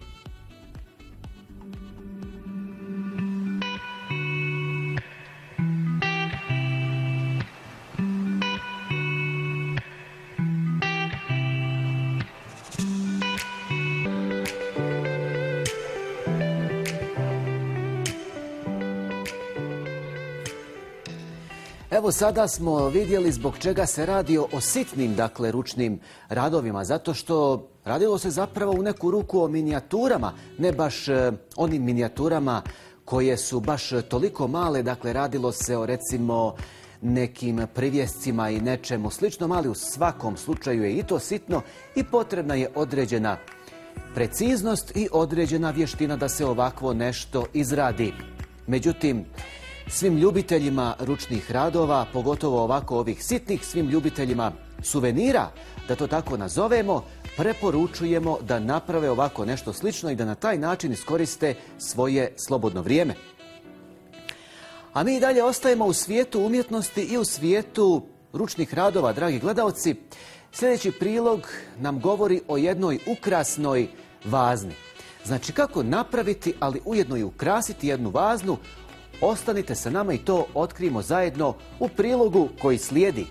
Evo sada smo vidjeli zbog čega se radi o sitnim, dakle, ručnim radovima, zato što radilo se zapravo u neku ruku o minijaturama, ne baš e, onim minijaturama koje su baš toliko male, dakle, radilo se o, recimo, nekim privjescima i nečemu sličnom, ali u svakom slučaju je i to sitno i potrebna je određena preciznost i određena vještina da se ovakvo nešto izradi. Međutim, svim ljubiteljima ručnih radova, pogotovo ovako ovih sitnih, svim ljubiteljima suvenira, da to tako nazovemo, preporučujemo da naprave ovako nešto slično i da na taj način iskoriste svoje slobodno vrijeme. A mi i dalje ostajemo u svijetu umjetnosti i u svijetu ručnih radova, dragi gledaoci. Sljedeći prilog nam govori o jednoj ukrasnoj vazni. Znači kako napraviti, ali ujedno i ukrasiti jednu vaznu. Ostanite sa nama i to otkrijemo zajedno u prilogu koji slijedi.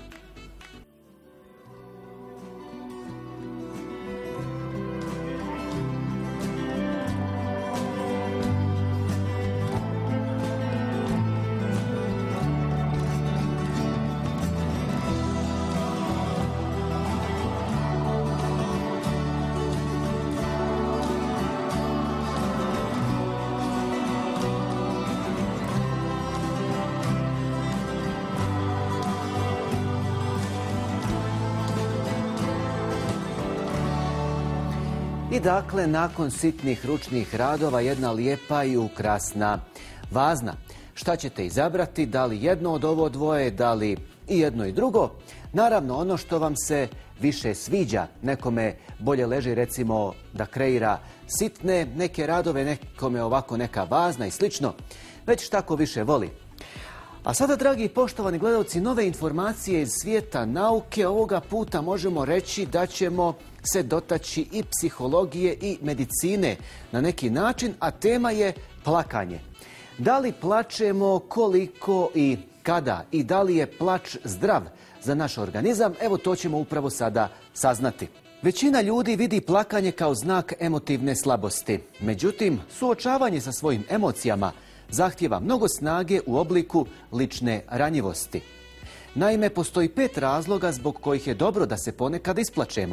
I dakle, nakon sitnih ručnih radova, jedna lijepa i ukrasna vazna. Šta ćete izabrati? Da li jedno od ovo dvoje, da li i jedno i drugo? Naravno, ono što vam se više sviđa. Nekome bolje leži, recimo, da kreira sitne neke radove, nekome ovako neka vazna i slično. Već tako više voli. A sada, dragi i poštovani gledalci, nove informacije iz svijeta nauke. Ovoga puta možemo reći da ćemo se dotaći i psihologije i medicine na neki način, a tema je plakanje. Da li plačemo, koliko i kada i da li je plač zdrav za naš organizam? Evo to ćemo upravo sada saznati. Većina ljudi vidi plakanje kao znak emotivne slabosti. Međutim, suočavanje sa svojim emocijama zahtijeva mnogo snage u obliku lične ranjivosti. Naime, postoji pet razloga zbog kojih je dobro da se ponekad isplačemo.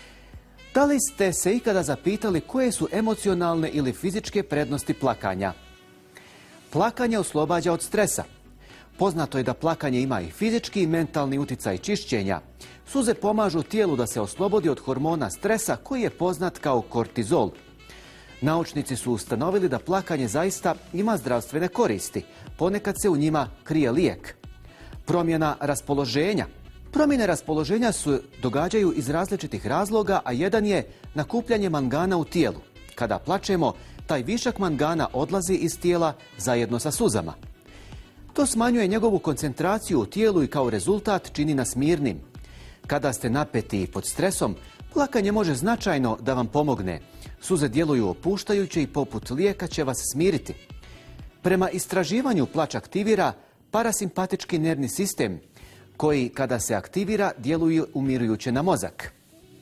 Da li ste se ikada zapitali koje su emocionalne ili fizičke prednosti plakanja? Plakanje oslobađa od stresa. Poznato je da plakanje ima i fizički i mentalni utjecaj čišćenja. Suze pomažu tijelu da se oslobodi od hormona stresa koji je poznat kao kortizol. Naučnici su ustanovili da plakanje zaista ima zdravstvene koristi. Ponekad se u njima krije lijek. Promjena raspoloženja. Promjene raspoloženja se događaju iz različitih razloga, a jedan je nakupljanje mangana u tijelu. Kada plačemo, taj višak mangana odlazi iz tijela zajedno sa suzama. To smanjuje njegovu koncentraciju u tijelu i kao rezultat čini nas mirnim. Kada ste napeti i pod stresom, plakanje može značajno da vam pomogne. Suze djeluju opuštajuće i poput lijeka će vas smiriti. Prema istraživanju plač aktivira parasimpatički nervni sistem, koji kada se aktivira djeluje umirujuće na mozak.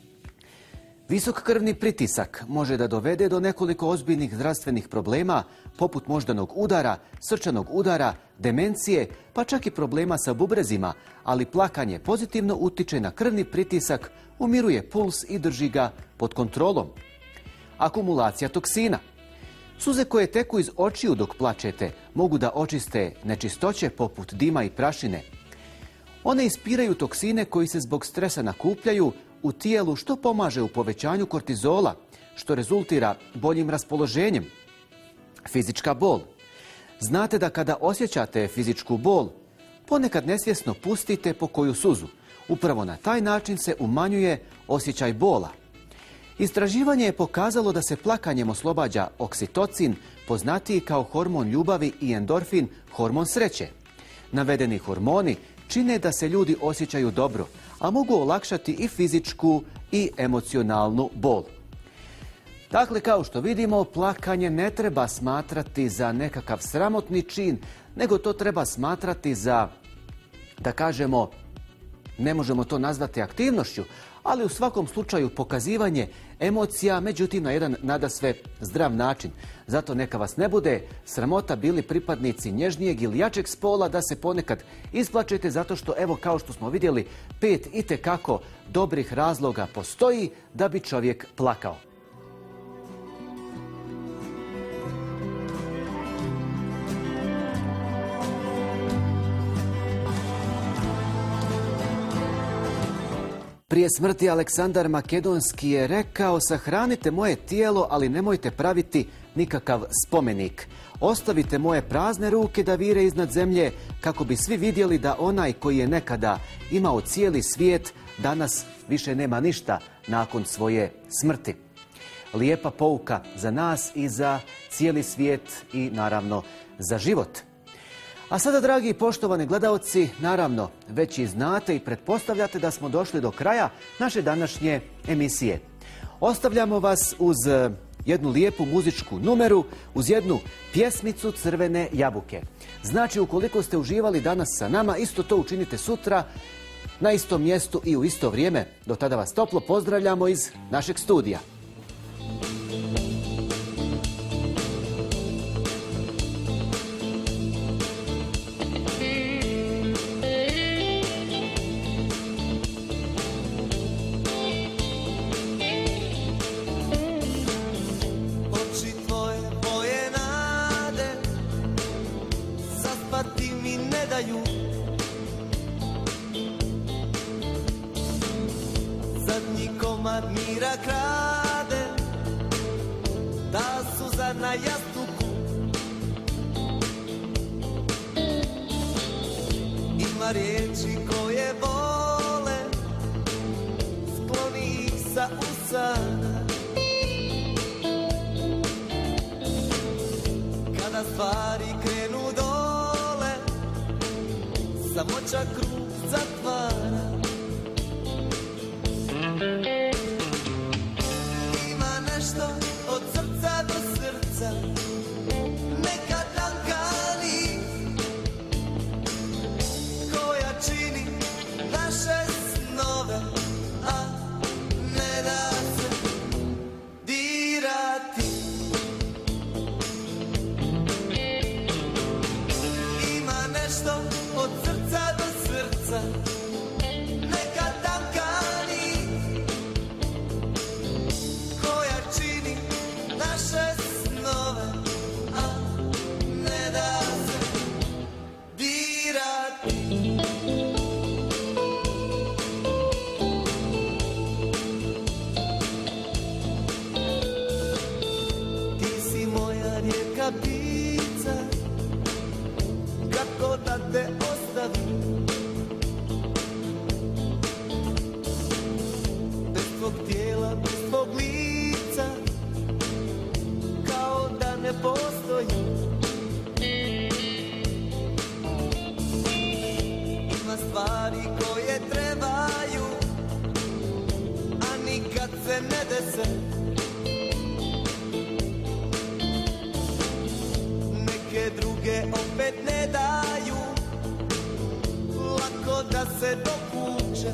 Visok krvni pritisak može da dovede do nekoliko ozbiljnih zdravstvenih problema, poput moždanog udara, srčanog udara, demencije, pa čak i problema sa bubrezima, ali plakanje pozitivno utiče na krvni pritisak, umiruje puls i drži ga pod kontrolom. Akumulacija toksina. Suze koje teku iz očiju dok plačete mogu da očiste nečistoće poput dima i prašine. One ispiraju toksine koji se zbog stresa nakupljaju u tijelu, što pomaže u povećanju kortizola, što rezultira boljim raspoloženjem. Fizička bol. Znate da kada osjećate fizičku bol, ponekad nesvjesno pustite po koju suzu. Upravo na taj način se umanjuje osjećaj bola. Istraživanje je pokazalo da se plakanjem oslobađa oksitocin, poznatiji kao hormon ljubavi, i endorfin, hormon sreće. Navedeni hormoni čine da se ljudi osjećaju dobro, a mogu olakšati i fizičku i emocionalnu bol. Dakle, kao što vidimo, plakanje ne treba smatrati za nekakav sramotni čin, nego to treba smatrati za, da kažemo, ne možemo to nazvati aktivnošću, ali u svakom slučaju pokazivanje emocija, međutim na jedan nadasve zdrav način. Zato neka vas ne bude sramota, bili pripadnici nježnijeg ili jačeg spola, da se ponekad isplačete, zato što, evo, kao što smo vidjeli, pet itekako dobrih razloga postoji da bi čovjek plakao. Prije smrti Aleksandar Makedonski je rekao: sahranite moje tijelo, ali nemojte praviti nikakav spomenik. Ostavite moje prazne ruke da vire iznad zemlje, kako bi svi vidjeli da onaj koji je nekada imao cijeli svijet, danas više nema ništa nakon svoje smrti. Lijepa pouka za nas i za cijeli svijet i naravno za život. A sada, dragi i poštovani gledaoci, naravno, već i znate i pretpostavljate da smo došli do kraja naše današnje emisije. Ostavljamo vas uz jednu lijepu muzičku numeru, uz jednu pjesmicu Crvene jabuke. Znači, ukoliko ste uživali danas sa nama, isto to učinite sutra na istom mjestu i u isto vrijeme. Do tada vas toplo pozdravljamo iz našeg studija. Mira krade, ta suza na jastuku. Ima riječi koje vole, skloni ih sa usana. Kada stvari krenu dole, samoća krug zatvara. Od srca do srca neka tankani koja čini naše snove, a ne da se dirati. Ima nešto od srca do srca neka tankani koja čini naše snove, a ne da se dirati. Ti si moja rijeka ptica, kako da te ostavim? Bez tvog tijela, bez tvog lica, kao da ne postoji. Ima stvari koje trebaju, a nikad se ne dese. Neke druge opet ne daju lako da se dokuče.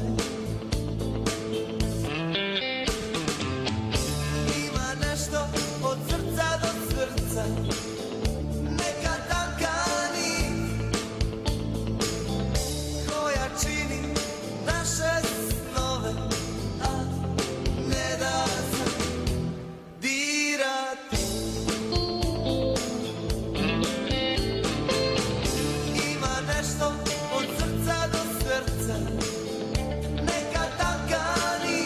Od srca do srca neka tankani koja čini naše snove, a ne da se dirati. Ima nešto od srca do srca neka tankani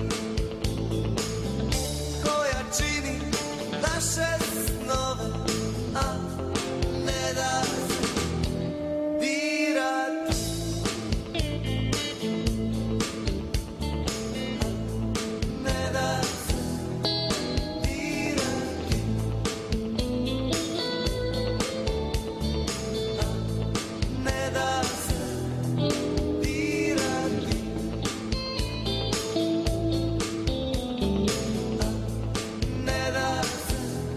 koja čini naše snove, a ne da se dirati. Ne da se dirati. Ne da se dirati. Ne da se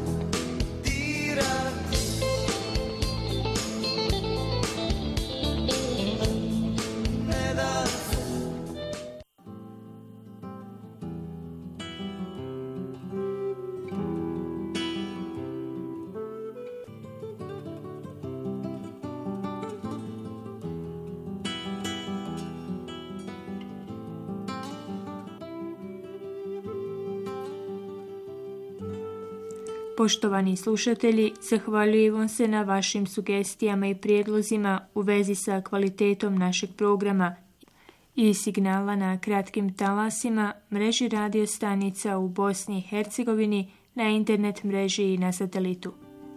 Poštovani slušatelji, zahvaljujem vam se na vašim sugestijama i prijedlozima u vezi sa kvalitetom našeg programa i signala na kratkim talasima, mreži radio stanica u Bosni i Hercegovini, na internet mreži i na satelitu.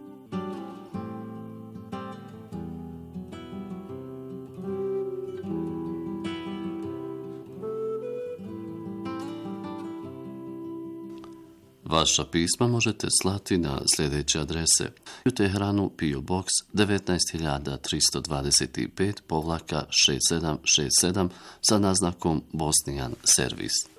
Vaša pisma možete slati na sljedeće adrese: u Teheranu P O Box devetnaest hiljada tristo dvadeset pet šezdeset sedam šezdeset sedam sa naznakom Bosnian Servis.